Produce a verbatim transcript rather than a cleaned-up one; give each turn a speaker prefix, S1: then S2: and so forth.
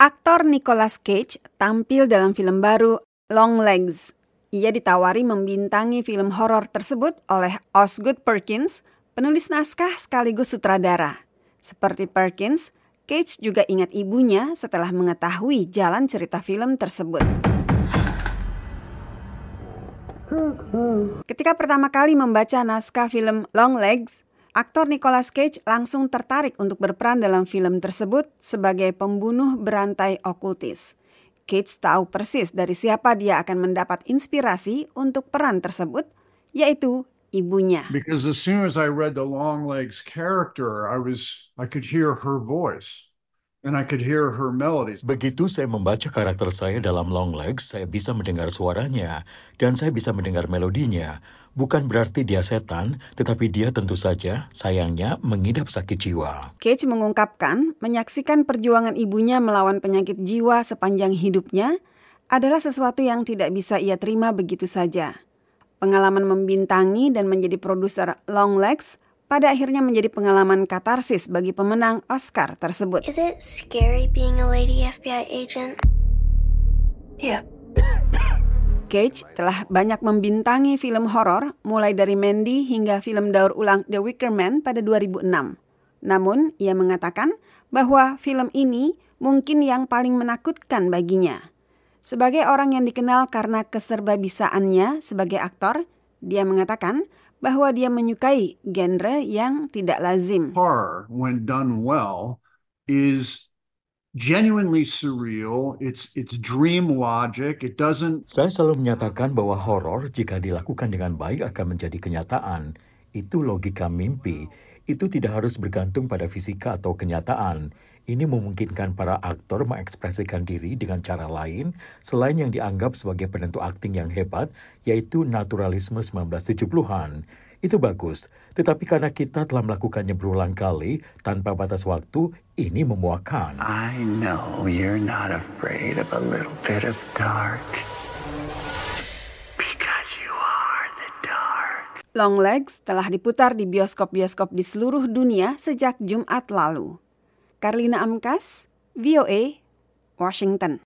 S1: Aktor Nicolas Cage tampil dalam film baru Longlegs. Ia ditawari membintangi film horor tersebut oleh Osgood Perkins, penulis naskah sekaligus sutradara. Seperti Perkins, Cage juga ingat ibunya setelah mengetahui jalan cerita film tersebut. Ketika pertama kali membaca naskah film Longlegs, aktor Nicolas Cage langsung tertarik untuk berperan dalam film tersebut sebagai pembunuh berantai okultis. Cage tahu persis dari siapa dia akan mendapat inspirasi untuk peran tersebut, yaitu ibunya.
S2: Because as soon as I read the Longlegs character, I was I could hear her voice and I could hear her melodies.
S3: Begitu saya membaca karakter saya dalam Longlegs, saya bisa mendengar suaranya dan saya bisa mendengar melodinya. Bukan berarti dia setan, tetapi dia tentu saja, sayangnya, mengidap sakit jiwa.
S1: Cage mengungkapkan, menyaksikan perjuangan ibunya melawan penyakit jiwa sepanjang hidupnya adalah sesuatu yang tidak bisa ia terima begitu saja. Pengalaman membintangi dan menjadi produser Longlegs pada akhirnya menjadi pengalaman katarsis bagi pemenang Oscar tersebut.
S4: Is it scary being a lady F B I agent?
S5: Yeah.
S1: Cage telah banyak membintangi film horor mulai dari Mandy hingga film daur ulang The Wicker Man pada dua ribu enam. Namun, ia mengatakan bahwa film ini mungkin yang paling menakutkan baginya. Sebagai orang yang dikenal karena keserbabisaannya sebagai aktor, dia mengatakan bahwa dia menyukai genre yang tidak lazim.
S2: Horror, when done well, is genuinely surreal. It's it's dream logic. It doesn't.
S3: Saya selalu menyatakan bahwa horor jika dilakukan dengan baik akan menjadi kenyataan. Itu logika mimpi. Itu tidak harus bergantung pada fisika atau kenyataan. Ini memungkinkan para aktor mengekspresikan diri dengan cara lain selain yang dianggap sebagai penentu akting yang hebat, yaitu naturalisme sembilan belas tujuh puluhan. Itu bagus, tetapi karena kita telah melakukannya berulang kali tanpa batas waktu, ini memuakkan.
S6: I know you're not afraid of a little bit of dark. Because you are the dark.
S1: Longlegs telah diputar di bioskop-bioskop di seluruh dunia sejak Jumat lalu. Karlina Amkas, V O A, Washington.